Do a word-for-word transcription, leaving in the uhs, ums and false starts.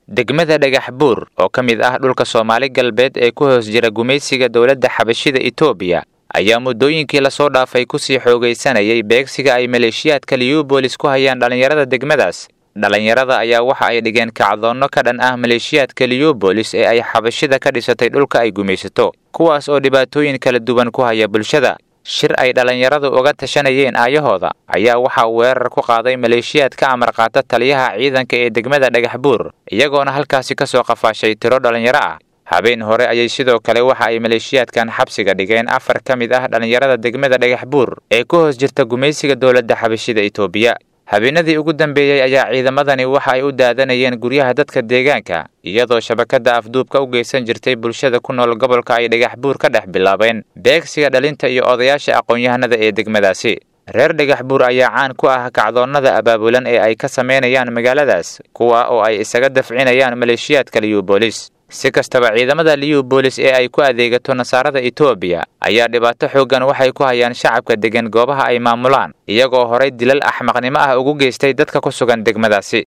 degmada dhagax buur oo ka mid ah dhulka Soomaali galbeed ee ku hoos jira gumaysiga dawladda Xabashida Itoobiya ayaa muddooyinkii la soo dhaafay ku sii xoogaysanayay beegsiga ay maleeshiyaadka liyu boolis ku hayaan dhalinyarada degmadaas. dhalinyarada ayaa waxa ay dhigeen kacdoonno ka dhan ah maleeshiyaadka liyu boolis ee ay Xabashida ka dhisatay dhulka ay gumaysato, kuwaas oo dhibaatooyin kala duwan ku haya bulshada. shir ay dhalinyaradu uga tashanayeen aayahooda ayaa waxa uu weerar ku qaaday maleeshiyaad ka amar qaata taliyaha ciidanka ee degmada dhagax buur, iyagoona halkaasi ka soo qafaashay tiro dhalinyaro ah. habeen hore ayay sidoo kale waxa ay maleeshiyaadkan xabsiga dhigeen afar ka mid ah dhalinyarada degmada dhagax buur ee ku hoos jirta gumaysiga dawladda Xabashida Itoobiya. habeenadii ugu dambeeyay ayaa ciidamadani waxa ay u daadanayeen guryaha dadka deegaanka, iyadoo shabakada afduubka u geysan jirtay bulshada ku nool gobolka ay dhagax buur ka dhex bilaabeen beegsiga dhalinta iyo odayaasha aqoon-yahanada ee degmadaasi. reer dhagax buur ayaa caan ku ah kacdoonnada abaabulan ee ay ka sameynayaan magaaladaas, kuwa oo ay isaga dafcinayaan maleeshiyaadka liyu boolis. si kastaba ciidamada liyu boolis ee ay ku adeegato nasaarada Itoobiya ayaa dhibaato xooggan waxay ku hayaan shacabka degan goobaha ay maamulaan, iyagoo horay dilal axmaqnimo ah ugu geystay dadka ku sugan degmadaasi.